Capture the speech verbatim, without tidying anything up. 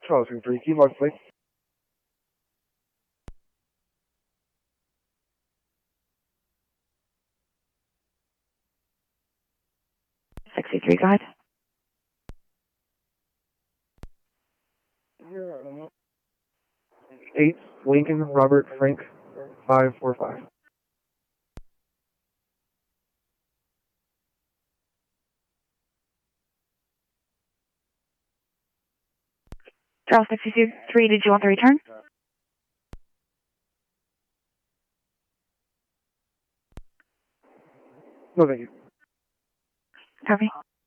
Charles three, key mark, please. sixty-three, go ahead. Eight, Lincoln, Robert, Frank, five four five. Charles sixty-three, did you want the return? No, thank you. Copy.